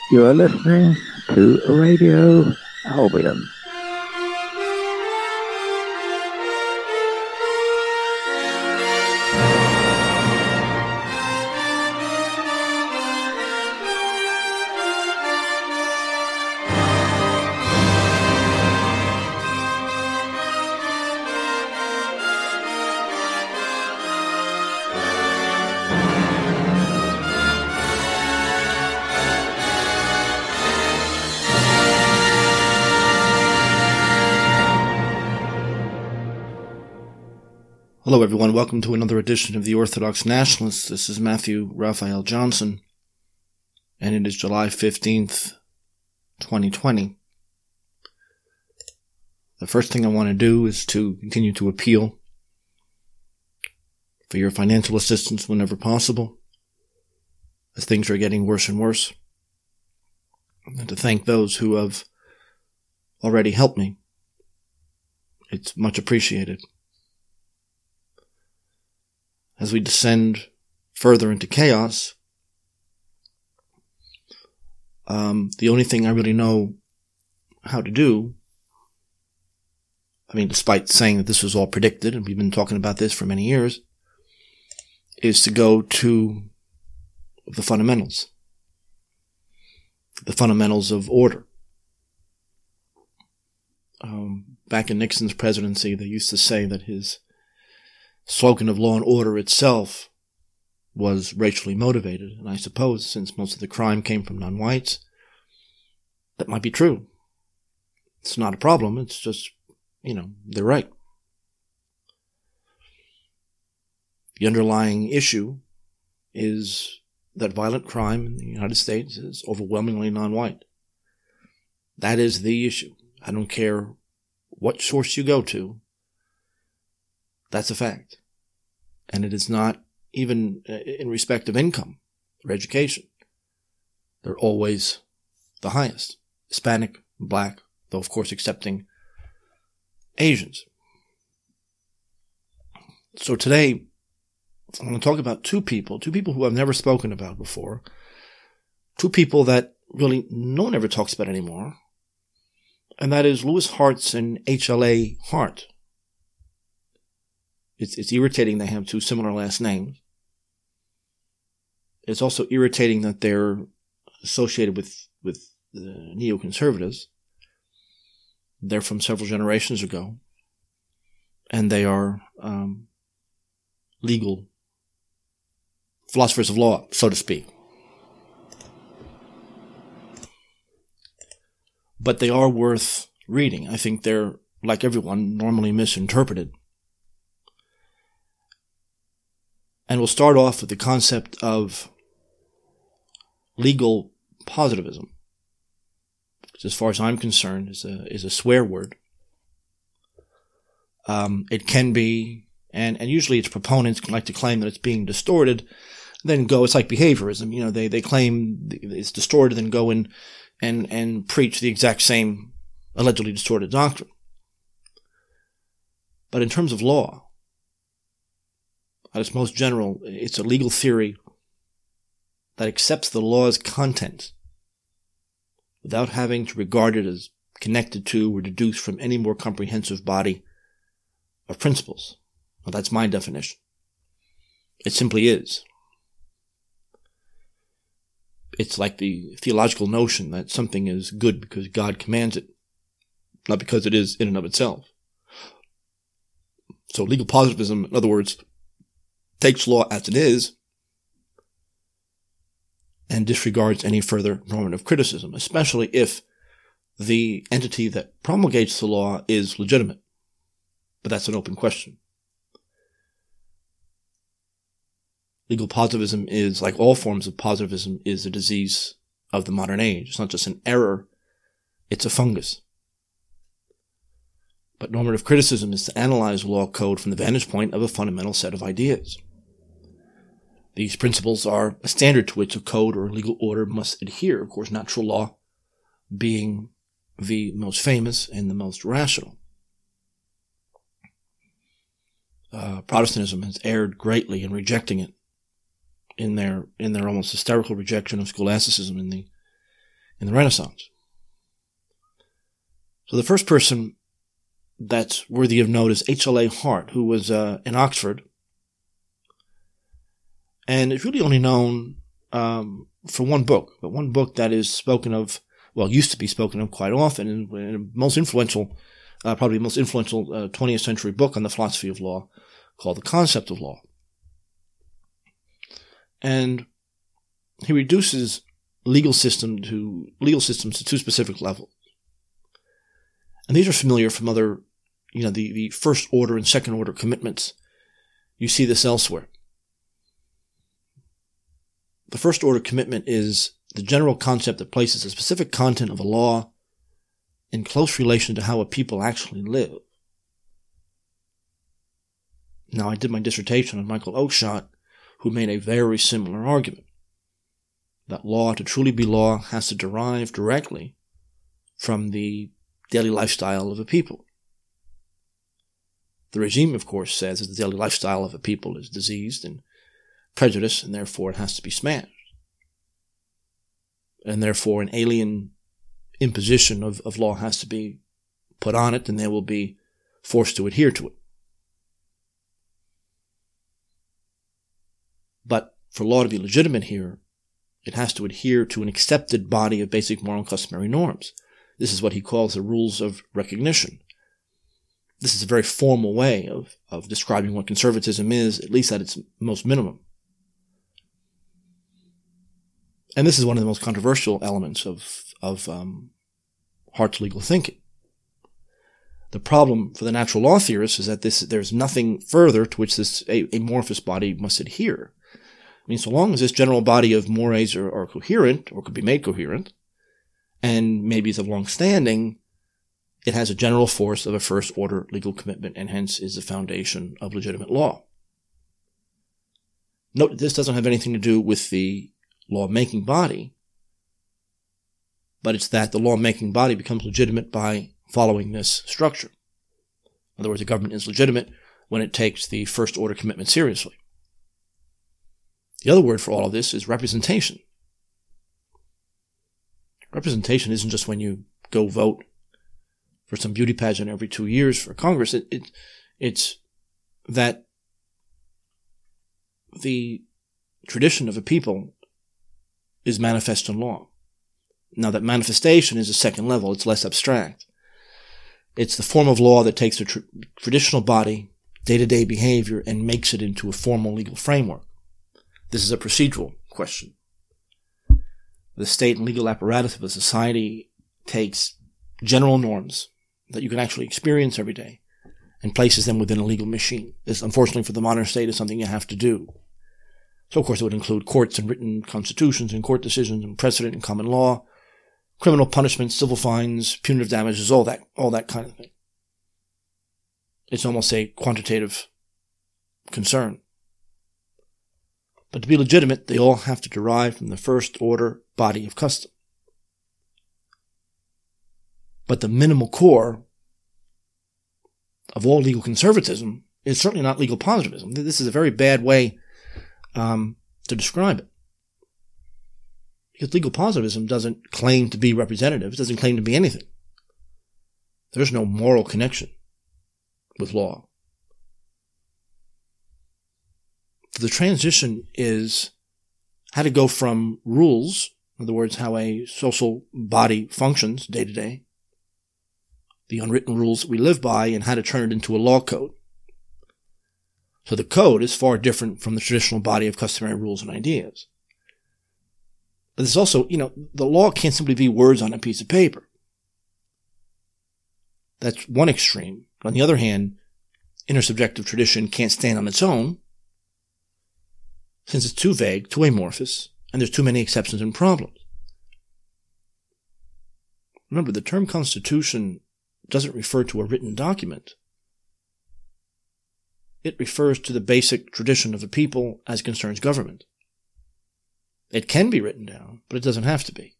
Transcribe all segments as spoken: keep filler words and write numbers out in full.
You are listening to Radio Albion. Hello everyone, welcome to another edition of the Orthodox Nationalists. This is Matthew Raphael Johnson, and it is July fifteenth, twenty twenty. The first thing I want to do is to continue to appeal for your financial assistance whenever possible, as things are getting worse and worse, and to thank those who have already helped me. It's much appreciated. As we descend further into chaos, um, the only thing I really know how to do, I mean, despite saying that this was all predicted, and we've been talking about this for many years, is to go to the fundamentals. The fundamentals of order. Um, back in Nixon's presidency, they used to say that his slogan of law and order itself was racially motivated, and I suppose since most of the crime came from non-whites, that might be true. It's not a problem, it's just, you know, they're right. The underlying issue is that violent crime in the United States is overwhelmingly non-white. That is the issue. I don't care what source you go to. That's a fact. And it is not even in respect of income or education. They're always the highest. Hispanic, black, though of course accepting Asians. So today, I'm going to talk about two people, two people who I've never spoken about before, two people that really no one ever talks about anymore, and that is Louis Hartz and H L A Hart. It's, it's irritating they have two similar last names. It's also irritating that they're associated with, with the neoconservatives. They're from several generations ago. And they are um, legal philosophers of law, so to speak. But they are worth reading. I think they're, like everyone, normally misinterpreted. And we'll start off with the concept of legal positivism, which as far as I'm concerned is a, is a swear word. Um, it can be, and, and usually its proponents like to claim that it's being distorted, then go, it's like behaviorism, you know, they, they claim it's distorted, then go in and, and preach the exact same allegedly distorted doctrine. But in terms of law, at its most general, it's a legal theory that accepts the law's content without having to regard it as connected to or deduced from any more comprehensive body of principles. Well, that's my definition. It simply is. It's like the theological notion that something is good because God commands it, not because it is in and of itself. So legal positivism, in other words, takes law as it is and disregards any further normative criticism, especially if the entity that promulgates the law is legitimate. But that's an open question. Legal positivism is, like all forms of positivism, is a disease of the modern age. It's not just an error, it's a fungus. But normative criticism is to analyze law code from the vantage point of a fundamental set of ideas. These principles are a standard to which a code or legal order must adhere. Of course, natural law being the most famous and the most rational. Uh, Protestantism has erred greatly in rejecting it, in their in their almost hysterical rejection of scholasticism in the in the Renaissance. So the first person that's worthy of note is H L A Hart, who was uh, in Oxford. And it's really only known um, for one book, but one book that is spoken of, well, used to be spoken of quite often, and, and most influential, uh, probably the most influential uh, twentieth century book on the philosophy of law, called The Concept of Law. And he reduces legal system to legal systems to two specific levels. And these are familiar from other, you know, the, the first order and second order commitments. You see this elsewhere. The first order commitment is the general concept that places a specific content of a law in close relation to how a people actually live. Now, I did my dissertation on Michael Oakeshott, who made a very similar argument, that law, to truly be law, has to derive directly from the daily lifestyle of a people. The regime, of course, says that the daily lifestyle of a people is diseased and prejudiced, and therefore it has to be smashed. And therefore an alien imposition of, of law has to be put on it, and they will be forced to adhere to it. But for law to be legitimate here, it has to adhere to an accepted body of basic moral and customary norms. This is what he calls the rules of recognition. This is a very formal way of, of describing what conservatism is, at least at its most minimum. And this is one of the most controversial elements of, of um, Hart's legal thinking. The problem for the natural law theorists is that this, there's nothing further to which this a, amorphous body must adhere. I mean, so long as this general body of mores are, are coherent, or could be made coherent, and maybe is of long standing, it has a general force of a first order legal commitment, and hence is the foundation of legitimate law. Note that this doesn't have anything to do with the law-making body, but it's that the law-making body becomes legitimate by following this structure. In other words, the government is legitimate when it takes the first order commitment seriously. The other word for all of this is representation. Representation isn't just when you go vote for some beauty pageant every two years for Congress. It, it, it's that the tradition of a people is manifest in law. Now, that manifestation is a second level. It's less abstract. It's the form of law that takes the tr- traditional body, day-to-day behavior, and makes it into a formal legal framework. This is a procedural question. The state and legal apparatus of a society takes general norms that you can actually experience every day and places them within a legal machine. This, unfortunately for the modern state, is something you have to do. So, of course, it would include courts and written constitutions and court decisions and precedent and common law, criminal punishments, civil fines, punitive damages, all that, all that kind of thing. It's almost a quantitative concern. But to be legitimate, they all have to derive from the first order body of custom. But the minimal core of all legal conservatism is certainly not legal positivism. This is a very bad way um, to describe it. Because legal positivism doesn't claim to be representative. It doesn't claim to be anything. There's no moral connection with law. The transition is how to go from rules, in other words, how a social body functions day to day, the unwritten rules that we live by, and how to turn it into a law code. So the code is far different from the traditional body of customary rules and ideas. But there's also, you know, the law can't simply be words on a piece of paper. That's one extreme. On the other hand, intersubjective tradition can't stand on its own, since it's too vague, too amorphous, and there's too many exceptions and problems. Remember, the term constitution doesn't refer to a written document. It refers to the basic tradition of a people as concerns government. It can be written down, but it doesn't have to be.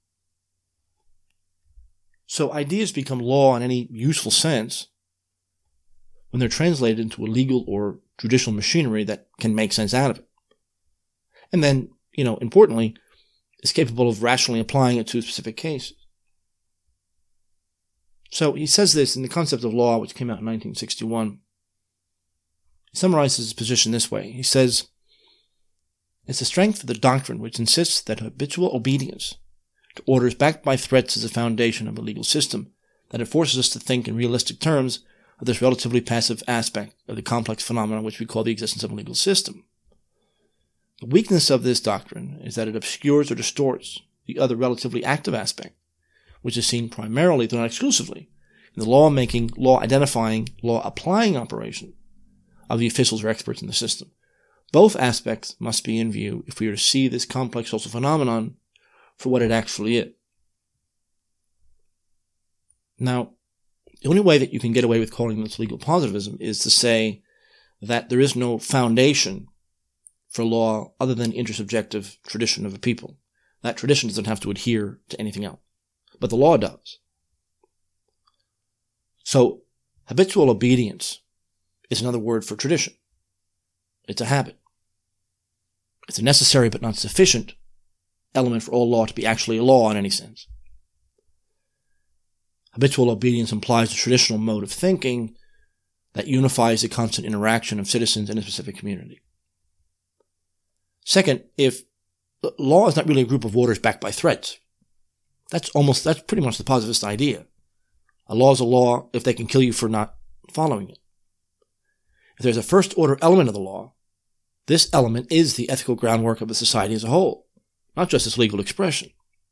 So ideas become law in any useful sense when they're translated into a legal or judicial machinery that can make sense out of it. And then, you know, importantly, is capable of rationally applying it to specific cases. So he says this in The Concept of Law, which came out in nineteen sixty-one. He summarizes his position this way. He says, "It's the strength of the doctrine which insists that habitual obedience to orders backed by threats is the foundation of a legal system, that it forces us to think in realistic terms of this relatively passive aspect of the complex phenomenon which we call the existence of a legal system. The weakness of this doctrine is that it obscures or distorts the other relatively active aspect, which is seen primarily, though not exclusively, in the law-making, law-identifying, law-applying operation of the officials or experts in the system. Both aspects must be in view if we are to see this complex social phenomenon for what it actually is." Now, the only way that you can get away with calling this legal positivism is to say that there is no foundation for law other than the intersubjective tradition of a people. That tradition doesn't have to adhere to anything else, but the law does. So, habitual obedience is another word for tradition. It's a habit. It's a necessary but not sufficient element for all law to be actually a law in any sense. Habitual obedience implies a traditional mode of thinking that unifies the constant interaction of citizens in a specific community. Second, if law is not really a group of orders backed by threats, that's almost, that's pretty much the positivist idea. A law is a law if they can kill you for not following it. If there's a first order element of the law, this element is the ethical groundwork of the society as a whole, not just its legal expression.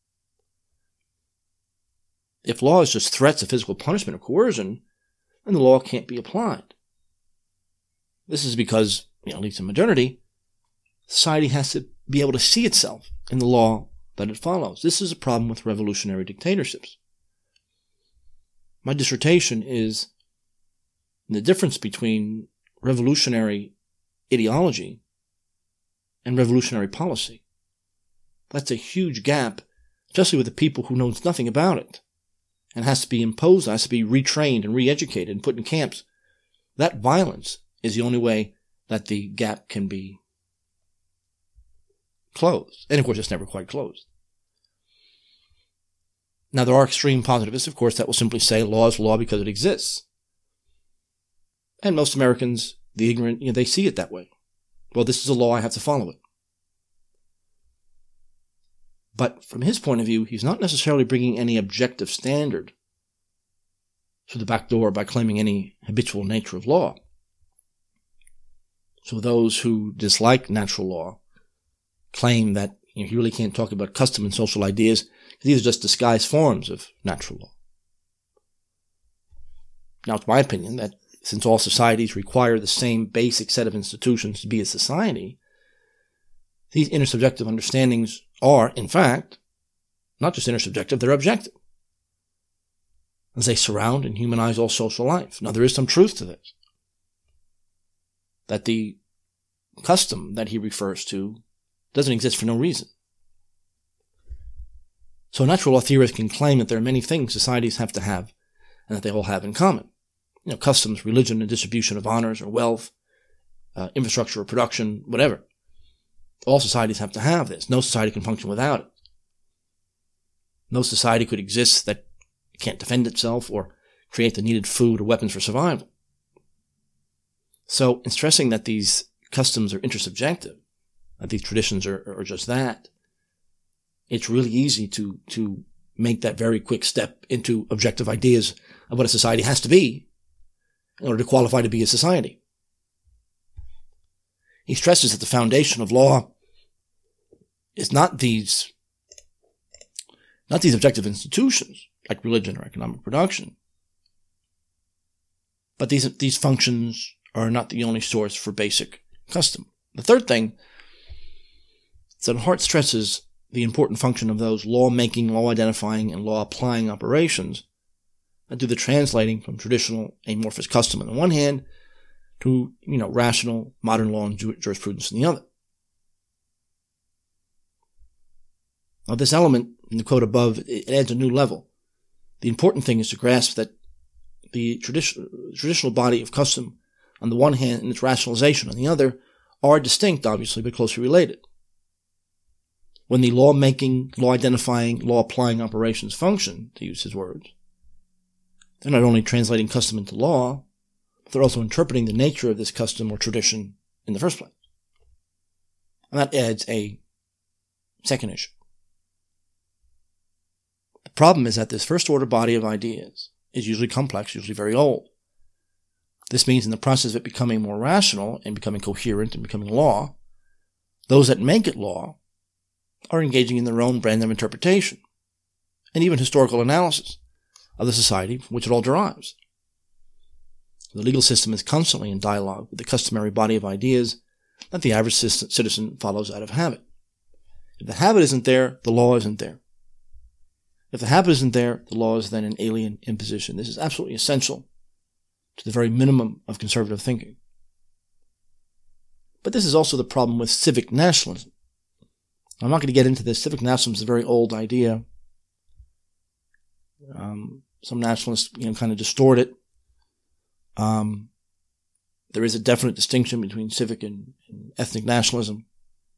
If law is just threats of physical punishment or coercion, then the law can't be applied. This is because, you know, at least in modernity, society has to be able to see itself in the law that it follows. This is a problem with revolutionary dictatorships. My dissertation is the difference between revolutionary ideology and revolutionary policy. That's a huge gap, especially with the people who know nothing about it, and has to be imposed, has to be retrained and re-educated and put in camps. That violence is the only way that the gap can be closed. And of course, it's never quite closed. Now, there are extreme positivists, of course, that will simply say law is law because it exists. And most Americans, the ignorant, you know, they see it that way. Well, this is a law, I have to follow it. But from his point of view, he's not necessarily bringing any objective standard through the back door by claiming any habitual nature of law. So those who dislike natural law claim that, you know, he really can't talk about custom and social ideas because these are just disguised forms of natural law. Now, it's my opinion that since all societies require the same basic set of institutions to be a society, these intersubjective understandings are, in fact, not just intersubjective, they're objective, as they surround and humanize all social life. Now, there is some truth to this, that the custom that he refers to doesn't exist for no reason. So natural law theorists can claim that there are many things societies have to have and that they all have in common. You know, customs, religion, and distribution of honors or wealth, uh, infrastructure or production, whatever. All societies have to have this. No society can function without it. No society could exist that can't defend itself or create the needed food or weapons for survival. So, in stressing that these customs are intersubjective, that these traditions are, are just that, it's really easy to, to make that very quick step into objective ideas of what a society has to be in order to qualify to be a society. He stresses that the foundation of law is not these, not these objective institutions like religion or economic production, but these, these functions are not the only source for basic custom. The third thing is that Hart stresses the important function of those law-making, law-identifying, and law-applying operations that do the translating from traditional amorphous custom on the one hand to, you know, rational modern law and jurisprudence on the other. Now, this element in the quote above, it adds a new level. The important thing is to grasp that the traditional, traditional body of custom, on the one hand, and its rationalization on the other, are distinct, obviously, but closely related. when the law-making, law-identifying, law-applying operations function, to use his words, they're not only translating custom into law, but they're also interpreting the nature of this custom or tradition in the first place. And that adds a second issue. The problem is that this first-order body of ideas is usually complex, usually very old. This means in the process of it becoming more rational and becoming coherent and becoming law, those that make it law are engaging in their own brand of interpretation and even historical analysis of the society from which it all derives. The legal system is constantly in dialogue with the customary body of ideas that the average citizen follows out of habit. If the habit isn't there, the law isn't there. If the habit isn't there, the law is then an alien imposition. This is absolutely essential to the very minimum of conservative thinking. But this is also the problem with civic nationalism. I'm not going to get into this. Civic nationalism is a very old idea. Um, some nationalists, you know, kind of distort it. Um, there is a definite distinction between civic and, and ethnic nationalism.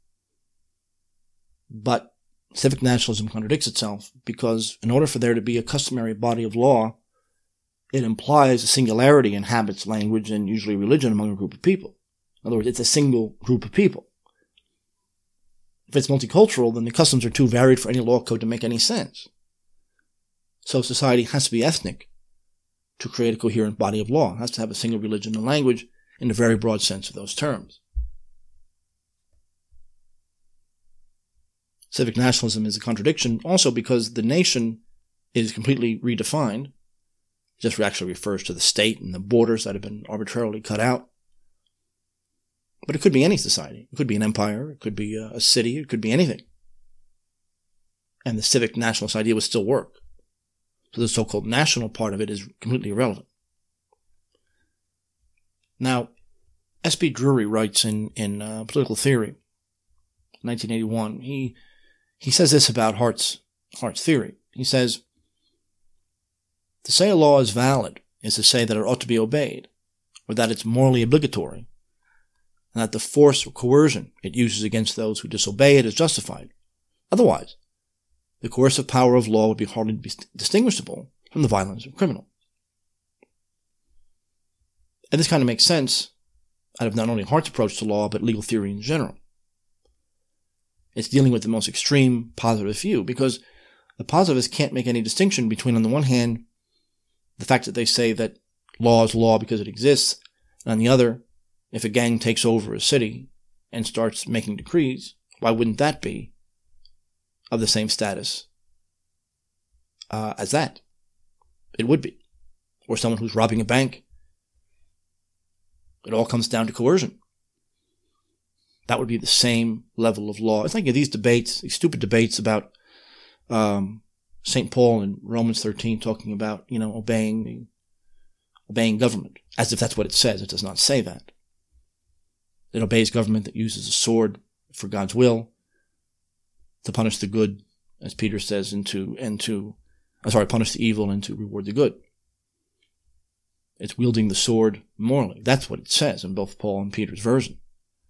But civic nationalism contradicts itself because in order for there to be a customary body of law, it implies a singularity in habits, language, and usually religion among a group of people. In other words, it's a single group of people. If it's multicultural, then the customs are too varied for any law code to make any sense. So society has to be ethnic to create a coherent body of law. It has to have a single religion and language in the very broad sense of those terms. Civic nationalism is a contradiction also because the nation is completely redefined. It just actually refers to the state and the borders that have been arbitrarily cut out. But it could be any society. It could be an empire. It could be a city. It could be anything. And the civic nationalist idea would still work. So the so-called national part of it is completely irrelevant. Now, S B Drury writes in, in uh, Political Theory, nineteen eighty-one, he he says this about Hart's, Hart's theory. He says, to say a law is valid is to say that it ought to be obeyed, or that it's morally obligatory, and that the force or coercion it uses against those who disobey it is justified. Otherwise, the coercive power of law would be hardly distinguishable from the violence of criminals. And this kind of makes sense out of not only Hart's approach to law, but legal theory in general. It's dealing with the most extreme positive view, because the positivists can't make any distinction between, on the one hand, the fact that they say that law is law because it exists, and on the other, if a gang takes over a city and starts making decrees, why wouldn't that be of the same status uh, as that? It would be. Or someone who's robbing a bank. It all comes down to coercion. That would be the same level of law. It's like these debates, these stupid debates about um, Saint Paul in Romans thirteen talking about, you know, obeying the obeying government, as if that's what it says. It does not say that. It obeys government that uses a sword for God's will to punish the good, as Peter says, and to, and to, I'm sorry, punish the evil and to reward the good. It's wielding the sword morally. That's what it says in both Paul and Peter's version.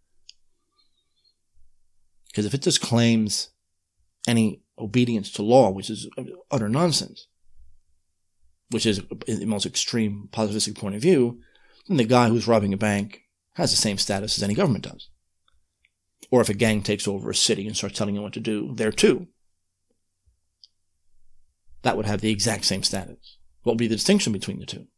Because if it just claims any obedience to law, which is utter nonsense, which is the most extreme positivistic point of view, then the guy who's robbing a bank has the same status as any government does. Or if a gang takes over a city and starts telling you what to do, there too, that would have the exact same status. What would be the distinction between the two?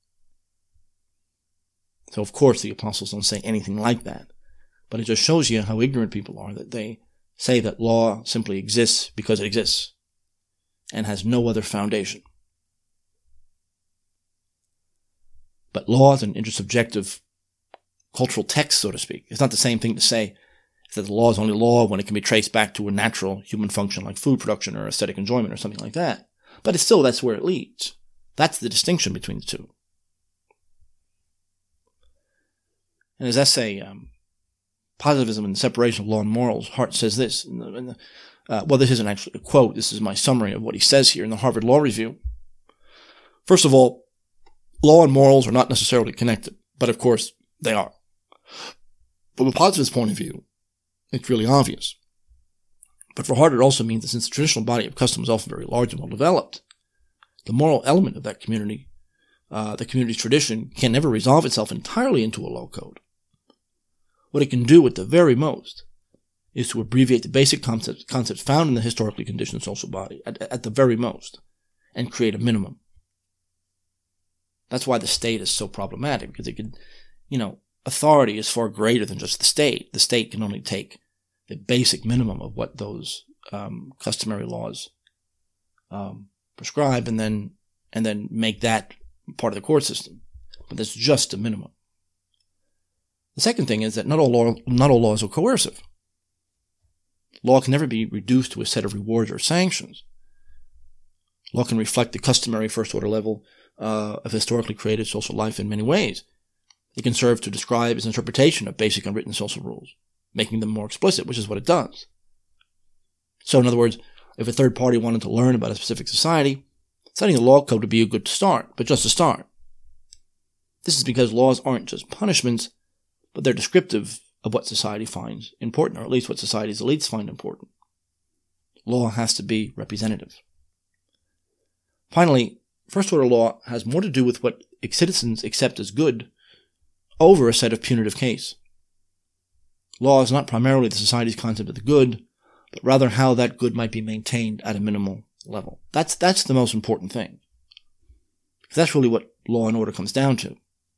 So of course the apostles don't say anything like that. But it just shows you how ignorant people are, that they say that law simply exists because it exists and has no other foundation. But law is an intersubjective cultural text, so to speak. It's not the same thing to say that the law is only law when it can be traced back to a natural human function like food production or aesthetic enjoyment or something like that. But it's still, that's where it leads. That's the distinction between the two. In his essay, um, Positivism and the Separation of Law and Morals, Hart says this. In the, in the, uh, well, this isn't actually a quote. This is my summary of what he says here in the Harvard Law Review. First of all, law and morals are not necessarily connected, but of course they are. From a positivist point of view, it's really obvious. But for Hart, it also means that since the traditional body of custom is often very large and well developed, the moral element of that community, uh, the community's tradition, can never resolve itself entirely into a law code. What it can do at the very most is to abbreviate the basic concepts, concepts found in the historically conditioned social body, at, at the very most, and create a minimum. That's why the state is so problematic, because it could, you know, authority is far greater than just the state. The state can only take the basic minimum of what those um, customary laws um, prescribe, and then and then make that part of the court system. But that's just a minimum. The second thing is that not all law, not all laws are coercive. Law can never be reduced to a set of rewards or sanctions. Law can reflect the customary first-order level uh, of historically created social life in many ways. It can serve to describe its interpretation of basic unwritten social rules, making them more explicit, which is what it does. So, in other words, if a third party wanted to learn about a specific society, studying a law code would be a good start, but just a start. This is because laws aren't just punishments, but they're descriptive of what society finds important, or at least what society's elites find important. Law has to be representative. Finally, first-order law has more to do with what citizens accept as good over a set of punitive case. Law is not primarily the society's concept of the good, but rather how that good might be maintained at a minimal level. That's that's the most important thing. Because that's really what law and order comes down to.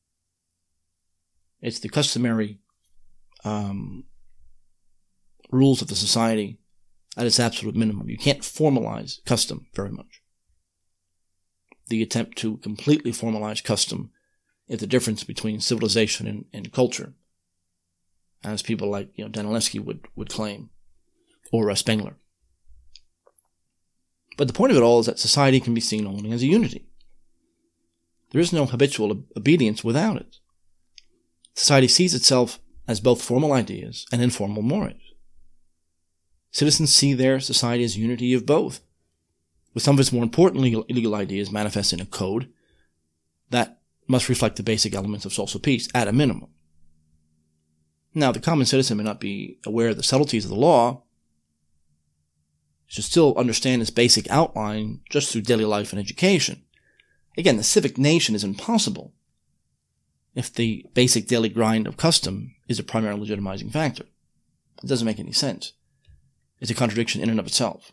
It's the customary um, rules of the society at its absolute minimum. You can't formalize custom very much. The attempt to completely formalize custom is the difference between civilization and, and culture, as people like you know Danilevsky would, would claim, or uh, Spengler. But the point of it all is that society can be seen only as a unity. There is no habitual ob- obedience without it. Society sees itself as both formal ideas and informal mores. Citizens see their society as unity of both, with some of its more important legal, legal ideas manifest in a code that must reflect the basic elements of social peace at a minimum. Now, the common citizen may not be aware of the subtleties of the law, should still understand its basic outline just through daily life and education. Again, the civic nation is impossible if the basic daily grind of custom is a primary legitimizing factor. It doesn't make any sense. It's a contradiction in and of itself.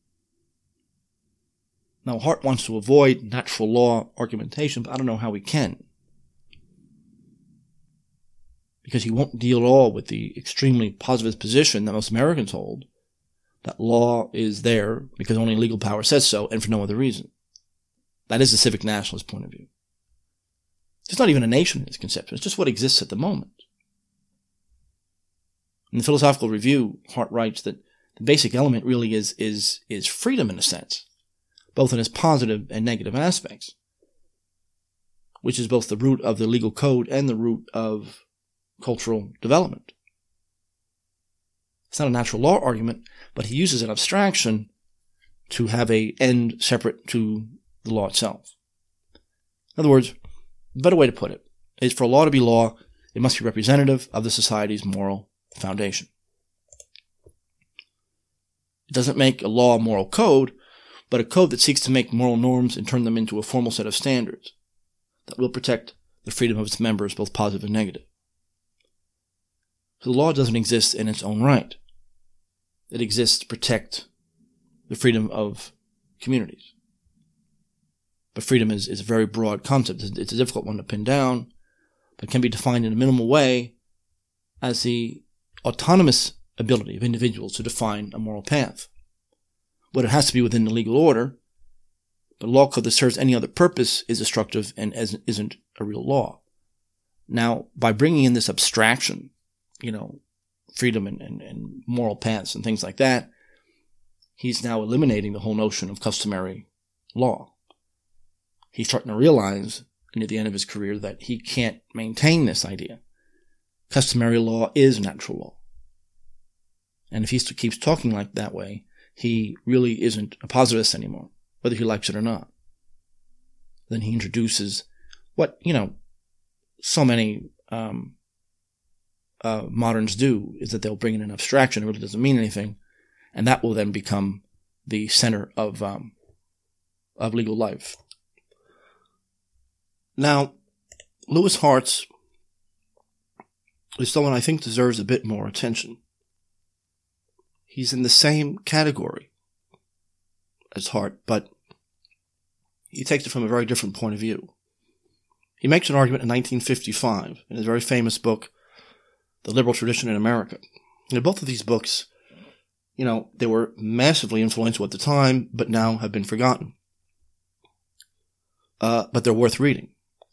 Now, Hart wants to avoid natural law argumentation, but I don't know how he can. Because he won't deal at all with the extremely positivist position that most Americans hold, that law is there because only legal power says so and for no other reason. That is the civic nationalist point of view. It's not even a nation in its conception. It's just what exists at the moment. In the Philosophical Review, Hart writes that the basic element really is, is, is freedom in a sense, both in its positive and negative aspects, which is both the root of the legal code and the root of cultural development. It's not a natural law argument, but he uses an abstraction to have an end separate to the law itself. In other words, a better way to put it is for a law to be law, it must be representative of the society's moral foundation. It doesn't make a law a moral code, but a code that seeks to make moral norms and turn them into a formal set of standards that will protect the freedom of its members, both positive and negative. So the law doesn't exist in its own right. It exists to protect the freedom of communities. But freedom is, is a very broad concept. It's a difficult one to pin down, but can be defined in a minimal way as the autonomous ability of individuals to define a moral path. But it has to be within the legal order. But a law code that serves any other purpose is destructive and isn't a real law. Now, by bringing in this abstraction, you know, freedom and, and, and moral paths and things like that, he's now eliminating the whole notion of customary law. He's starting to realize, near the end of his career, that he can't maintain this idea. Customary law is natural law. And if he keeps talking like that way, he really isn't a positivist anymore, whether he likes it or not. Then he introduces what, you know, so many um, uh, moderns do, is that they'll bring in an abstraction. It really doesn't mean anything. and that will then become the center of um, of legal life. Now, Louis Hartz is someone I think deserves a bit more attention. He's in the same category as Hart, but he takes it from a very different point of view. He makes an argument in nineteen fifty-five in his very famous book, The Liberal Tradition in America. And both of these books, you know, they were massively influential at the time, but now have been forgotten. Uh, but they're worth reading.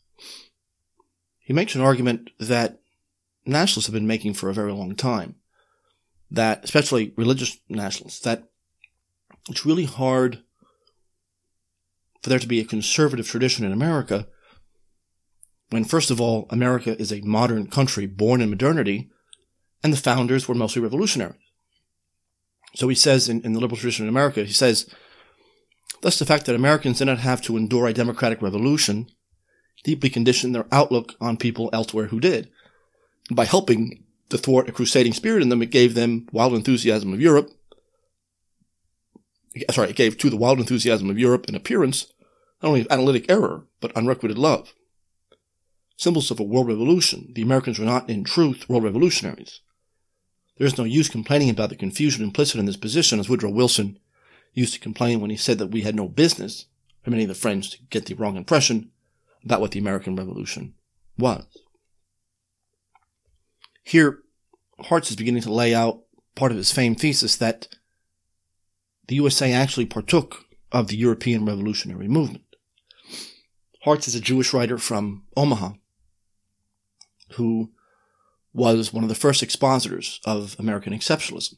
He makes an argument that nationalists have been making for a very long time, that, especially religious nationalists, that it's really hard for there to be a conservative tradition in America when, first of all, America is a modern country born in modernity, and the founders were mostly revolutionaries. So he says in, in the liberal tradition in America, he says, thus the fact that Americans did not have to endure a democratic revolution deeply conditioned their outlook on people elsewhere who did. By helping to thwart a crusading spirit in them, it gave them wild enthusiasm of Europe. Sorry, it gave to the wild enthusiasm of Europe an appearance, not only of analytic error, but unrequited love. Symbols of a world revolution, the Americans were not, in truth, world revolutionaries. There is no use complaining about the confusion implicit in this position, as Woodrow Wilson used to complain when he said that we had no business, permitting the French to get the wrong impression about what the American Revolution was. Here, Hartz is beginning to lay out part of his famed thesis that the U S A actually partook of the European revolutionary movement. Hartz is a Jewish writer from Omaha who was one of the first expositors of American exceptionalism.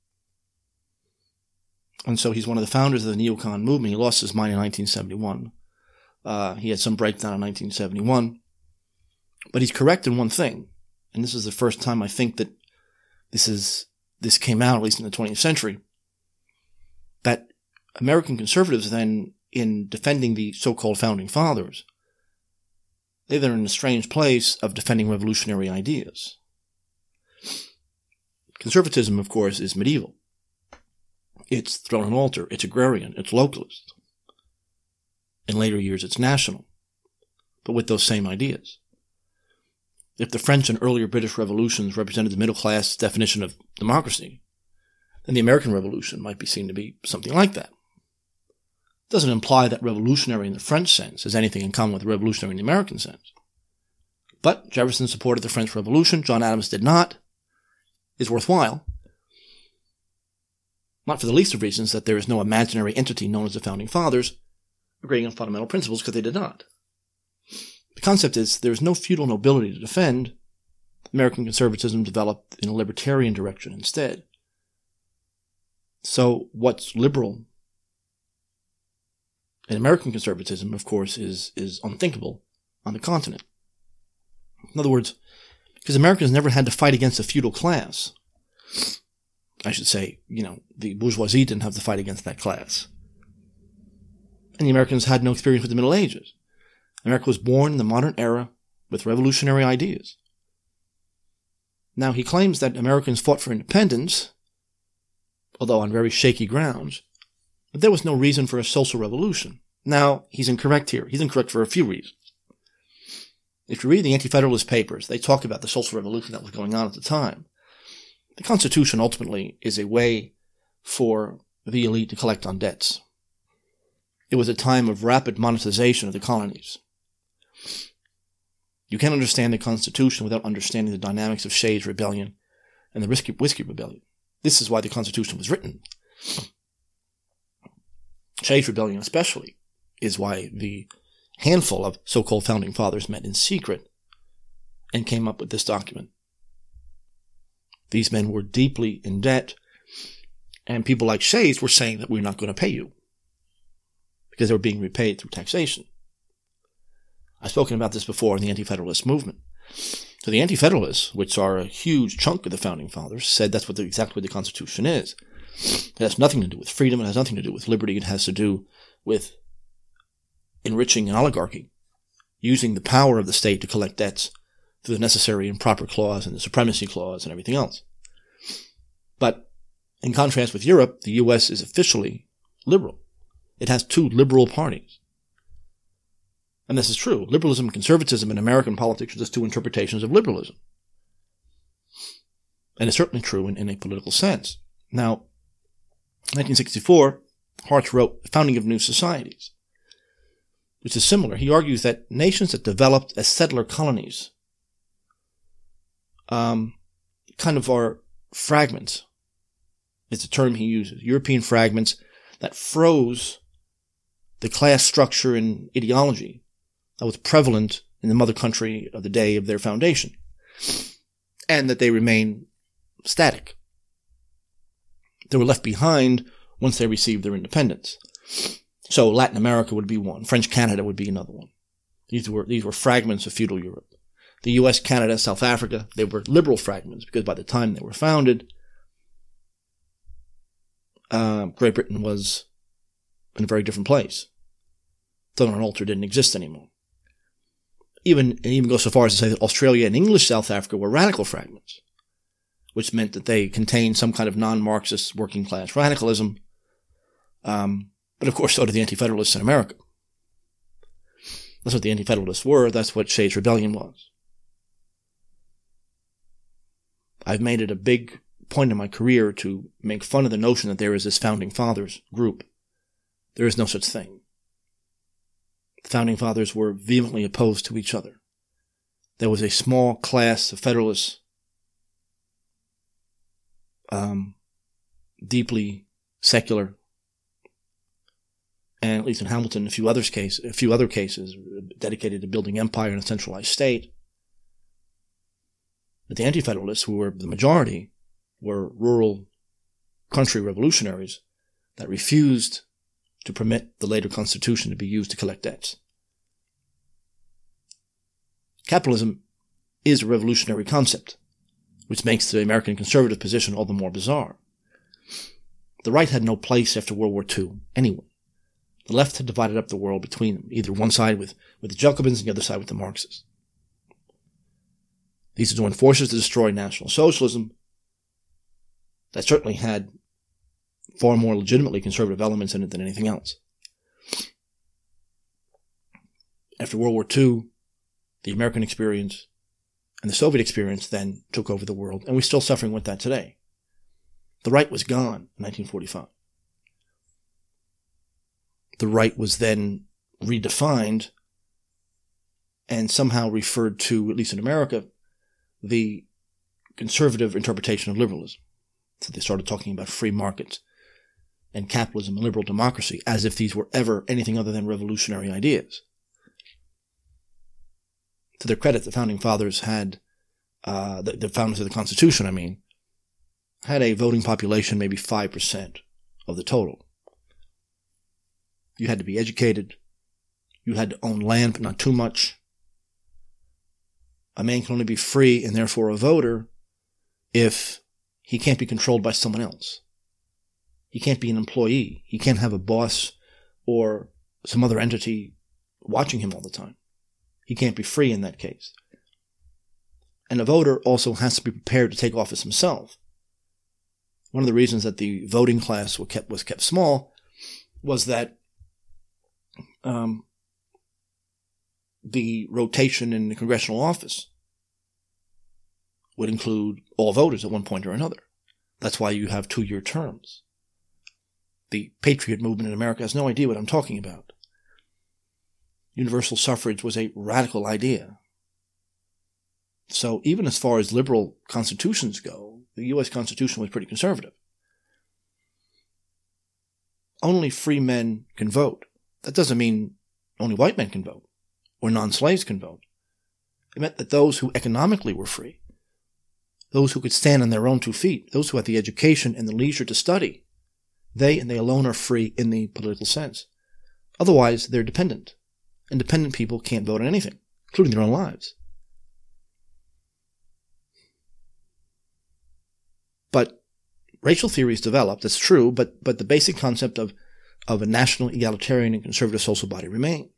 And so he's one of the founders of the neocon movement. He lost his mind in nineteen seventy-one. Uh, he had some breakdown in nineteen seventy-one. But he's correct in one thing. And this is the first time I think that this is this came out, at least in the twentieth century, that American conservatives then, in defending the so-called founding fathers, they're in a strange place of defending revolutionary ideas. Conservatism, of course, is medieval. It's throne and altar. It's agrarian. It's localist. In later years, it's national, but with those same ideas. If the French and earlier British revolutions represented the middle class definition of democracy, then the American Revolution might be seen to be something like that. It doesn't imply that revolutionary in the French sense has anything in common with revolutionary in the American sense. But Jefferson supported the French Revolution. John Adams did not. It's worthwhile. Not for the least of reasons that there is no imaginary entity known as the Founding Fathers agreeing on fundamental principles, because they did not. The concept is there is no feudal nobility to defend. American conservatism developed in a libertarian direction instead. So what's liberal in American conservatism, of course, is, is unthinkable on the continent. In other words, because Americans never had to fight against a feudal class. I should say, you know, the bourgeoisie didn't have to fight against that class. And the Americans had no experience with the Middle Ages. America was born in the modern era with revolutionary ideas. Now, he claims that Americans fought for independence, although on very shaky grounds, but there was no reason for a social revolution. Now, he's incorrect here. He's incorrect for a few reasons. If you read the Anti-Federalist Papers, they talk about the social revolution that was going on at the time. The Constitution ultimately is a way for the elite to collect on debts. It was a time of rapid monetization of the colonies. You can't understand the Constitution without understanding the dynamics of Shays' Rebellion and the Whiskey, Whiskey Rebellion. This is why the Constitution was written. Shays' Rebellion especially is why the handful of so-called founding fathers met in secret and came up with this document. These men were deeply in debt, and people like Shays were saying that we're not going to pay you because they were being repaid through taxation. I've spoken about this before in the Anti-Federalist movement. So the Anti-Federalists, which are a huge chunk of the founding fathers, said that's what the, exactly what the Constitution is. It has nothing to do with freedom. It has nothing to do with liberty. It has to do with enriching an oligarchy, using the power of the state to collect debts through the necessary and proper clause and the supremacy clause and everything else. But In contrast with Europe, the U S is officially liberal. It has two liberal parties. And this is true. Liberalism and conservatism in American politics are just two interpretations of liberalism. And it's certainly true in, in a political sense. Now, in nineteen sixty-four, Hartz wrote The Founding of New Societies, which is similar. He argues that nations that developed as settler colonies um, kind of are fragments. It's a term he uses. European fragments that froze the class structure and ideology that was prevalent in the mother country of the day of their foundation, and that they remain static. They were left behind once they received their independence. So Latin America would be one. French Canada would be another one. These were these were fragments of feudal Europe. The U S, Canada, South Africa, they were liberal fragments because by the time they were founded, uh, Great Britain was in a very different place. Southern Ulster didn't exist anymore. Even and even go so far as to say that Australia and English South Africa were radical fragments, which meant that they contained some kind of non-Marxist working class radicalism. Um, but of course, so did the Anti-Federalists in America. That's what the Anti-Federalists were. That's what Shays' Rebellion was. I've made it a big point in my career to make fun of the notion that there is this Founding Fathers group. There is no such thing. The Founding Fathers were vehemently opposed to each other. There was a small class of Federalists, um, deeply secular, and at least in Hamilton, a few others case, a few other cases dedicated to building empire in a centralized state. But the Anti-Federalists, who were the majority, were rural country revolutionaries that refused to permit the later Constitution to be used to collect debts. Capitalism is a revolutionary concept, which makes the American conservative position all the more bizarre. The right had no place after World War Two anyway. The left had divided up the world between them, either one side with, with the Jacobins and the other side with the Marxists. These are joined forces to destroy National Socialism. That certainly had far more legitimately conservative elements in it than anything else. After World War Two, the American experience and the Soviet experience then took over the world, and we're still suffering with that today. The right was gone in nineteen forty-five. The right was then redefined and somehow referred to, at least in America, the conservative interpretation of liberalism. So they started talking about free markets and capitalism and liberal democracy as if these were ever anything other than revolutionary ideas. To their credit, the Founding Fathers had, uh, the, the founders of the Constitution, I mean, had a voting population maybe five percent of the total. You had to be educated. You had to own land, but not too much. A man can only be free and therefore a voter if he can't be controlled by someone else. He can't be an employee. He can't have a boss or some other entity watching him all the time. He can't be free in that case. And a voter also has to be prepared to take office himself. One of the reasons that the voting class was kept, was kept small was that um, the rotation in the congressional office would include all voters at one point or another. That's why you have two-year terms. The patriot movement in America has no idea what I'm talking about. Universal suffrage was a radical idea. So even as far as liberal constitutions go, the U S Constitution was pretty conservative. Only free men can vote. That doesn't mean only white men can vote, or non-slaves can vote. It meant that those who economically were free, those who could stand on their own two feet, those who had the education and the leisure to study, they and they alone are free in the political sense. Otherwise, they're dependent. And dependent people can't vote on anything, including their own lives. But racial theories developed, that's true, but, but the basic concept of, of a national, egalitarian, and conservative social body remained.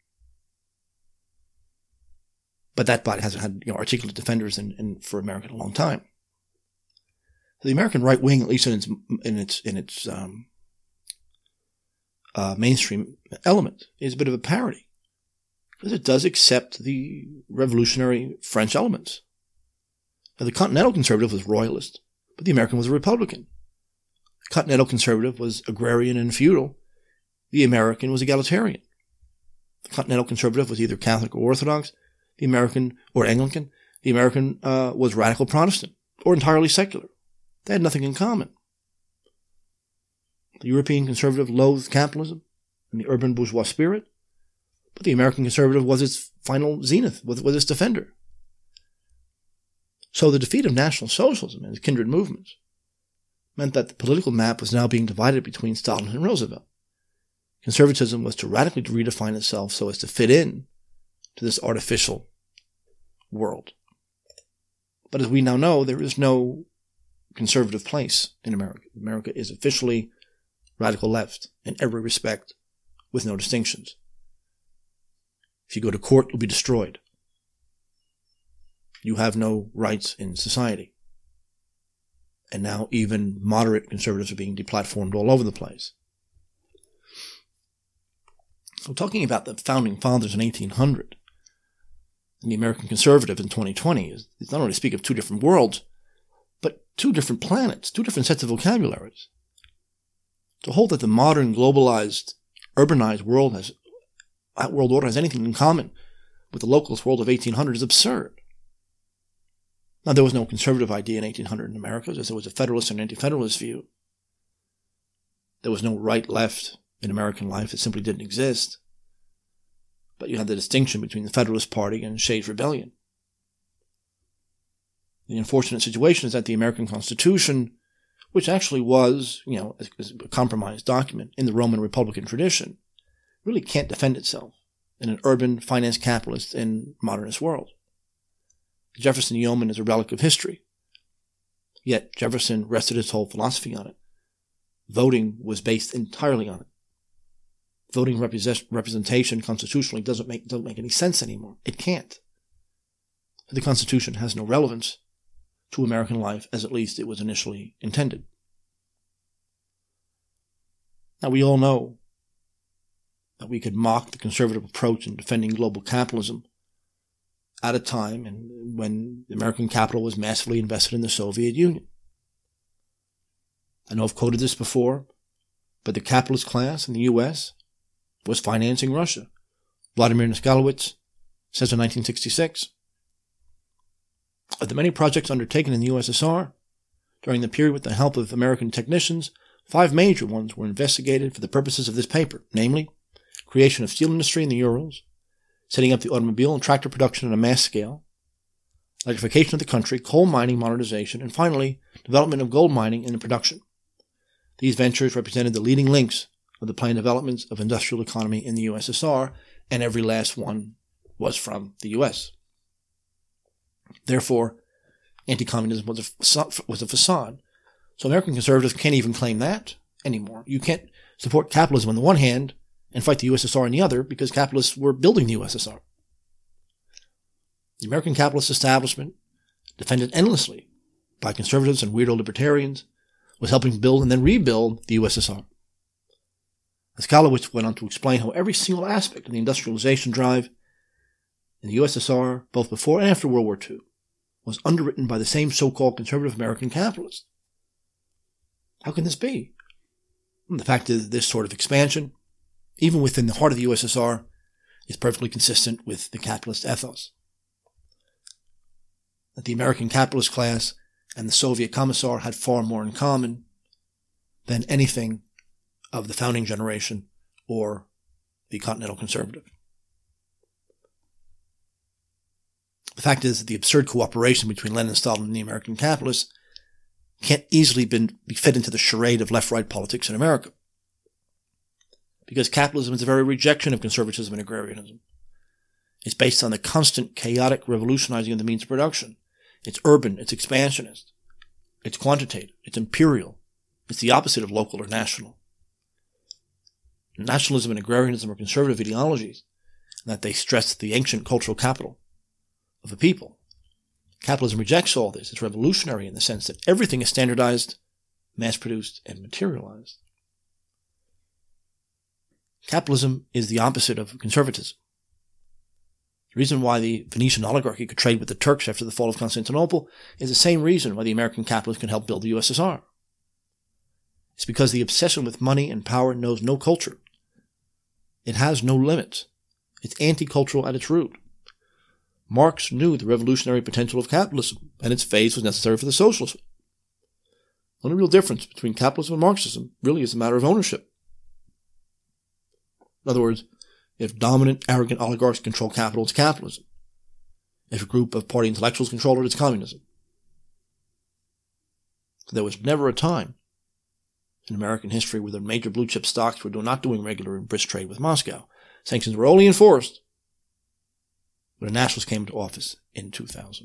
But that body hasn't had you know, articulate defenders in, in, for America in a long time. The American right wing, at least in its in its in its um, uh, mainstream element, is a bit of a parody because it does accept the revolutionary French elements. Now, the Continental Conservative was royalist, but the American was a Republican. The Continental Conservative was agrarian and feudal. The American was egalitarian. The Continental Conservative was either Catholic or Orthodox. The American or Anglican. The American uh, was radical Protestant or entirely secular. They had nothing in common. The European conservative loathed capitalism and the urban bourgeois spirit, but the American conservative was its final zenith, was, was its defender. So the defeat of National Socialism and its kindred movements meant that the political map was now being divided between Stalin and Roosevelt. Conservatism was to radically redefine itself so as to fit in to this artificial world. But as we now know, there is no conservative place in America. America is officially radical left in every respect, with no distinctions. If you go to court, you'll be destroyed. You have no rights in society. And now even moderate conservatives are being deplatformed all over the place. So talking about the founding fathers in eighteen hundred and the American conservative in twenty twenty is, is not only to speak of two different worlds, but two different planets, two different sets of vocabularies. To hold that the modern, globalized, urbanized world has, that world order has anything in common with the localist world of eighteen hundred is absurd. Now, there was no conservative idea in eighteen hundred in America, as there was a federalist and anti-federalist view. There was no right-left in American life. It simply didn't exist. But you had the distinction between the Federalist Party and Shays' Rebellion. The unfortunate situation is that the American Constitution, which actually was, you know, a compromised document in the Roman Republican tradition, really can't defend itself in an urban, finance capitalist, and modernist world. The Jefferson Yeoman is a relic of history. Yet Jefferson rested his whole philosophy on it. Voting was based entirely on it. Voting represent, representation constitutionally doesn't make, doesn't make any sense anymore. It can't. The Constitution has no relevance to American life, as at least it was initially intended. Now, we all know that we could mock the conservative approach in defending global capitalism at a time and when American capital was massively invested in the Soviet Union. I know I've quoted this before, but the capitalist class in the U S was financing Russia. Vladimir Niskalowitz says in nineteen sixty-six, of the many projects undertaken in the U S S R during the period with the help of American technicians, five major ones were investigated for the purposes of this paper, namely, creation of steel industry in the Urals, setting up the automobile and tractor production on a mass scale, electrification of the country, coal mining modernization, and finally, development of gold mining and production. These ventures represented the leading links of the planned developments of industrial economy in the U S S R, and every last one was from the U S. Therefore, anti-communism was a, was a facade. So American conservatives can't even claim that anymore. You can't support capitalism on the one hand and fight the U S S R on the other because capitalists were building the U S S R. The American capitalist establishment, defended endlessly by conservatives and weirdo libertarians, was helping build and then rebuild the U S S R. Niskalowitz went on to explain how every single aspect of the industrialization drive in the U S S R, both before and after World War Two, was underwritten by the same so-called conservative American capitalists. How can this be? The fact is, this sort of expansion, even within the heart of the U S S R, is perfectly consistent with the capitalist ethos. That the American capitalist class and the Soviet Commissar had far more in common than anything of the founding generation or the Continental Conservative. The fact is that the absurd cooperation between Lenin, Stalin, and the American capitalists can't easily be fit into the charade of left-right politics in America. Because capitalism is a very rejection of conservatism and agrarianism. It's based on the constant chaotic revolutionizing of the means of production. It's urban, it's expansionist, it's quantitative, it's imperial, it's the opposite of local or national. Nationalism and agrarianism are conservative ideologies, and that they stress the ancient cultural capital of a people. Capitalism rejects all this. It's revolutionary in the sense that everything is standardized, mass-produced, and materialized. Capitalism is the opposite of conservatism. The reason why the Venetian oligarchy could trade with the Turks after the fall of Constantinople is the same reason why the American capitalists can help build the U S S R. It's because the obsession with money and power knows no culture. It has no limits. It's anti-cultural at its root. Marx knew the revolutionary potential of capitalism, and its phase was necessary for the socialists. The only real difference between capitalism and Marxism really is a matter of ownership. In other words, if dominant, arrogant oligarchs control capital, it's capitalism. If a group of party intellectuals control it, it's communism. There was never a time in American history where the major blue-chip stocks were not doing regular and brisk trade with Moscow. Sanctions were only enforced when the Nationalists came into office in two thousand.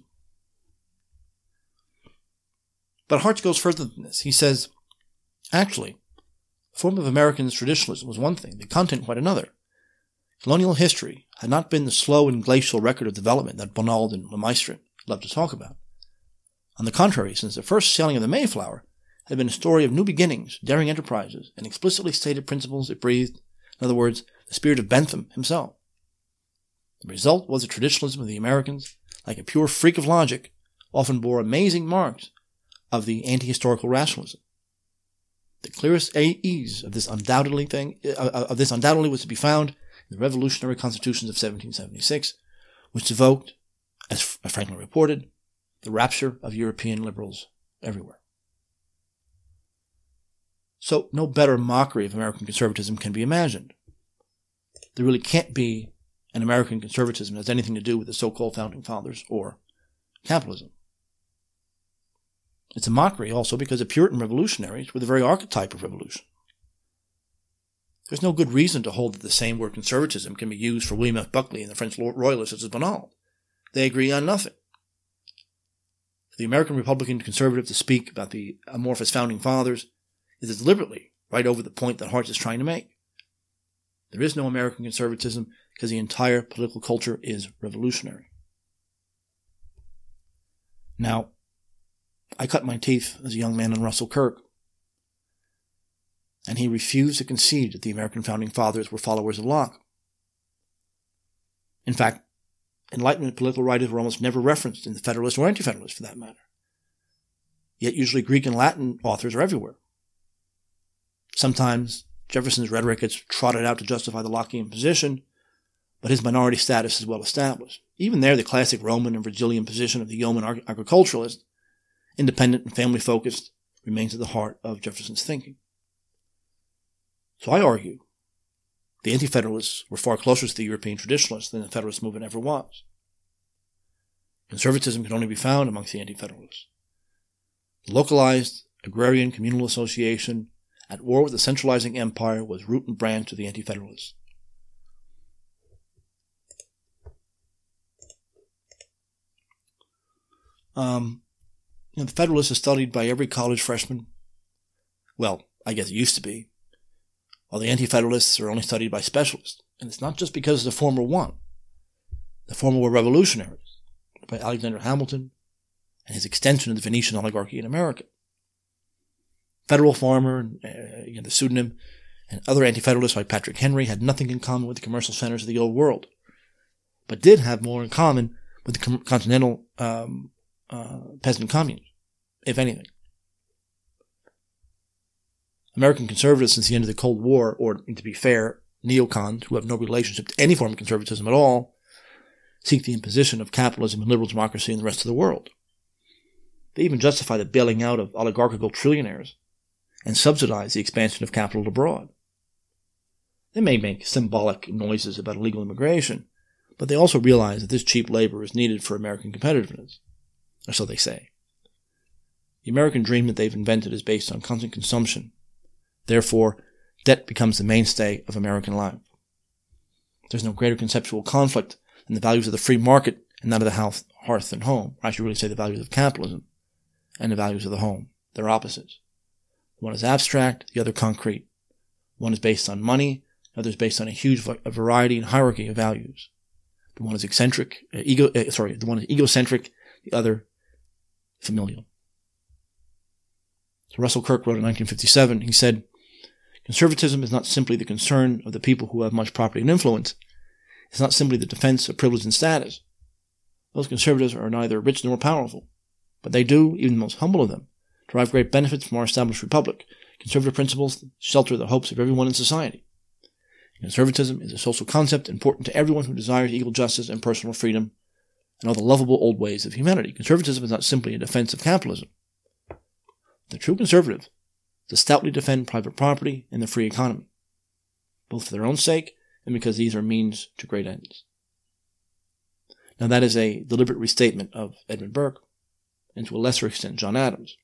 But Hartz goes further than this. He says, actually, the form of American traditionalism was one thing, the content quite another. Colonial history had not been the slow and glacial record of development that Bonald and Lemaitre love to talk about. On the contrary, since the first sailing of the Mayflower had been a story of new beginnings, daring enterprises, and explicitly stated principles it breathed, in other words, the spirit of Bentham himself. The result was the traditionalism of the Americans, like a pure freak of logic, often bore amazing marks of the anti-historical rationalism. The clearest ease of this undoubtedly thing uh, of this undoubtedly was to be found in the revolutionary constitutions of seventeen seventy-six, which evoked, as Franklin reported, the rapture of European liberals everywhere. So no better mockery of American conservatism can be imagined. There really can't be an American conservatism that has anything to do with the so-called Founding Fathers or capitalism. It's a mockery also because the Puritan revolutionaries were the very archetype of revolution. There's no good reason to hold that the same word conservatism can be used for William F. Buckley and the French royalists such as Bonald. They agree on nothing. For the American Republican conservative to speak about the amorphous Founding Fathers is deliberately right over the point that Hartz is trying to make. There is no American conservatism because the entire political culture is revolutionary. Now, I cut my teeth as a young man on Russell Kirk, and he refused to concede that the American Founding Fathers were followers of Locke. In fact, Enlightenment political writers were almost never referenced in the Federalist or Anti-Federalist for that matter. Yet usually Greek and Latin authors are everywhere. Sometimes Jefferson's rhetoric gets trotted out to justify the Lockean position, but his minority status is well established. Even there, the classic Roman and Virgilian position of the yeoman agriculturalist, independent and family-focused, remains at the heart of Jefferson's thinking. So I argue the Anti-Federalists were far closer to the European traditionalists than the Federalist movement ever was. Conservatism can only be found amongst the Anti-Federalists. The localized, agrarian communal association at war with the centralizing empire was root and branch to the Anti-Federalists. Um, you know, the Federalists are studied by every college freshman. Well, I guess it used to be. While the Anti-Federalists are only studied by specialists. And it's not just because the former won. The former were revolutionaries, by Alexander Hamilton and his extension of the Venetian oligarchy in America. Federal Farmer, and, uh, you know, the pseudonym, and other Anti-Federalists like Patrick Henry had nothing in common with the commercial centers of the old world, but did have more in common with the com- continental um, uh, peasant communes, if anything. American conservatives since the end of the Cold War, or to be fair, neocons who have no relationship to any form of conservatism at all, seek the imposition of capitalism and liberal democracy in the rest of the world. They even justify the bailing out of oligarchical trillionaires and subsidize the expansion of capital abroad. They may make symbolic noises about illegal immigration, but they also realize that this cheap labor is needed for American competitiveness, or so they say. The American dream that they've invented is based on constant consumption. Therefore, debt becomes the mainstay of American life. There's no greater conceptual conflict than the values of the free market and that of the hearth and home. Or I should really say the values of capitalism and the values of the home. They're opposites. One is abstract, the other concrete. One is based on money, the other is based on a huge variety and hierarchy of values. The one is eccentric, uh, ego, uh, sorry, the one is egocentric, the other familial. So Russell Kirk wrote in nineteen fifty-seven, he said, "Conservatism is not simply the concern of the people who have much property and influence. It's not simply the defense of privilege and status. Those conservatives are neither rich nor powerful, but they do, even the most humble of them, derive great benefits from our established republic. Conservative principles shelter the hopes of everyone in society. Conservatism is a social concept important to everyone who desires equal justice and personal freedom and all the lovable old ways of humanity. Conservatism is not simply a defense of capitalism. The true conservative is to stoutly defend private property and the free economy, both for their own sake and because these are means to great ends." Now that is a deliberate restatement of Edmund Burke, and to a lesser extent John Adams.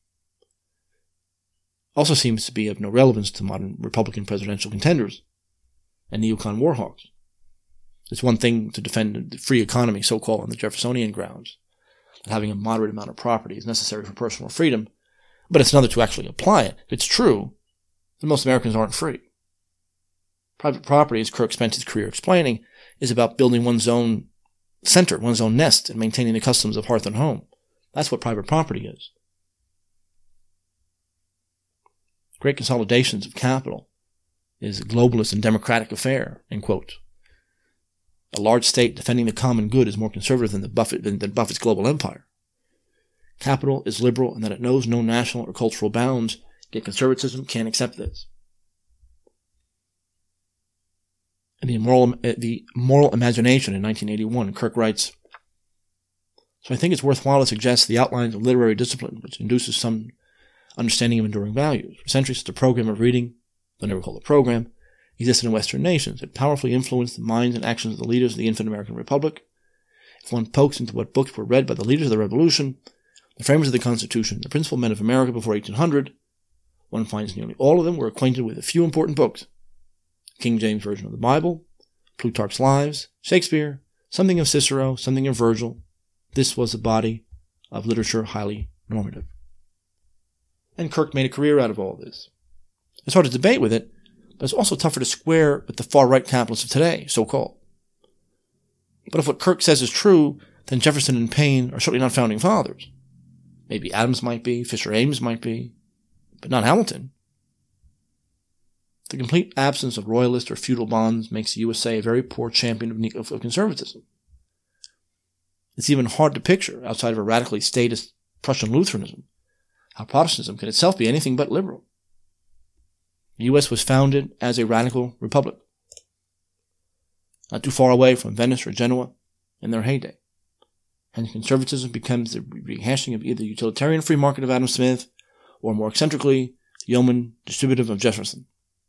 Also seems to be of no relevance to modern Republican presidential contenders and neocon warhawks. It's one thing to defend the free economy, so-called on the Jeffersonian grounds, that having a moderate amount of property is necessary for personal freedom, but it's another to actually apply it. It's true that most Americans aren't free. Private property, as Kirk spent his career explaining, is about building one's own center, one's own nest, and maintaining the customs of hearth and home. That's what private property is. Great consolidations of capital is a globalist and democratic affair, end quote. A large state defending the common good is more conservative than, the Buffett, than, than Buffett's global empire. Capital is liberal in that it knows no national or cultural bounds, yet conservatism can't accept this. In the moral, the moral imagination in nineteen eighty-one, Kirk writes, "So I think it's worthwhile to suggest the outlines of literary discipline, which induces some understanding of enduring values. For centuries, the program of reading, though never called a program, existed in Western nations. It powerfully influenced the minds and actions of the leaders of the infant American Republic. If one pokes into what books were read by the leaders of the Revolution, the framers of the Constitution, the principal men of America before eighteen hundred, one finds nearly all of them were acquainted with a few important books: King James Version of the Bible, Plutarch's Lives, Shakespeare, something of Cicero, something of Virgil. This was a body of literature highly normative." And Kirk made a career out of all this. It's hard to debate with it, but it's also tougher to square with the far-right capitalists of today, so-called. But if what Kirk says is true, then Jefferson and Paine are certainly not founding fathers. Maybe Adams might be, Fisher Ames might be, but not Hamilton. The complete absence of royalist or feudal bonds makes the U S A a very poor champion of, of conservatism. It's even hard to picture, outside of a radically statist Prussian Lutheranism, how Protestantism can itself be anything but liberal. The U S was founded as a radical republic, not too far away from Venice or Genoa in their heyday. Hence, conservatism becomes the rehashing of either the utilitarian free market of Adam Smith or, more eccentrically, the yeoman distributive of Jefferson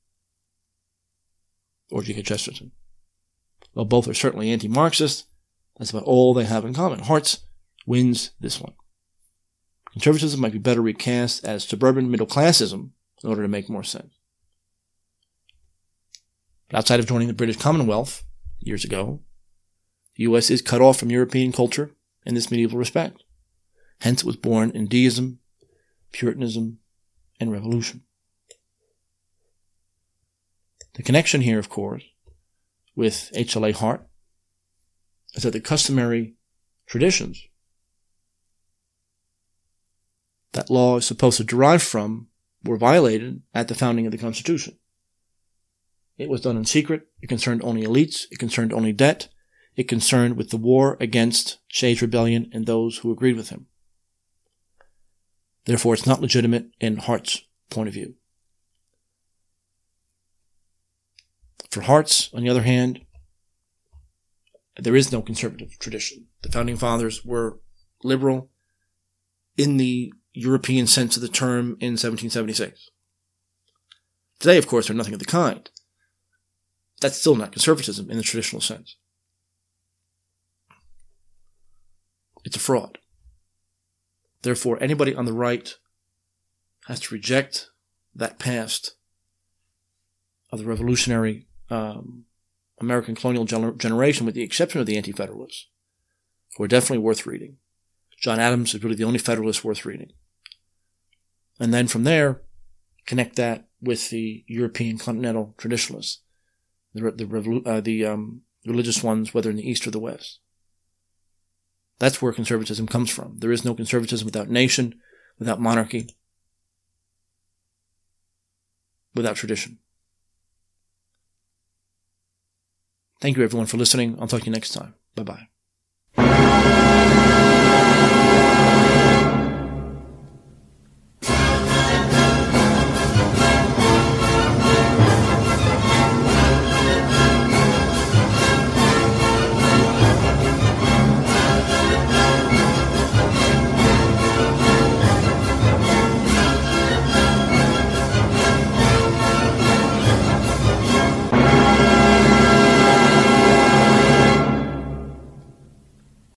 or G K Chesterton. While both are certainly anti-Marxist, that's about all they have in common. Hartz wins this one. Conservatism might be better recast as suburban middle-classism in order to make more sense. But outside of joining the British Commonwealth years ago, the U S is cut off from European culture in this medieval respect. Hence it was born in deism, Puritanism, and revolution. The connection here, of course, with H L A Hart is that the customary traditions that law is supposed to derive from were violated at the founding of the Constitution. It was done in secret. It concerned only elites. It concerned only debt. It concerned with the war against Shays' Rebellion and those who agreed with him. Therefore, it's not legitimate in Hart's point of view. For Hartz, on the other hand, there is no conservative tradition. The Founding Fathers were liberal in the European sense of the term in seventeen seventy-six. Today, of course, they're nothing of the kind. That's still not conservatism in the traditional sense. It's a fraud. Therefore, anybody on the right has to reject that past of the revolutionary um, American colonial gener- generation, with the exception of the Anti-Federalists, who are definitely worth reading. John Adams is really the only Federalist worth reading. And then from there, connect that with the European continental traditionalists, the the, revolu- uh, the um, religious ones, whether in the East or the West. That's where conservatism comes from. There is no conservatism without nation, without monarchy, without tradition. Thank you, everyone, for listening. I'll talk to you next time. Bye-bye.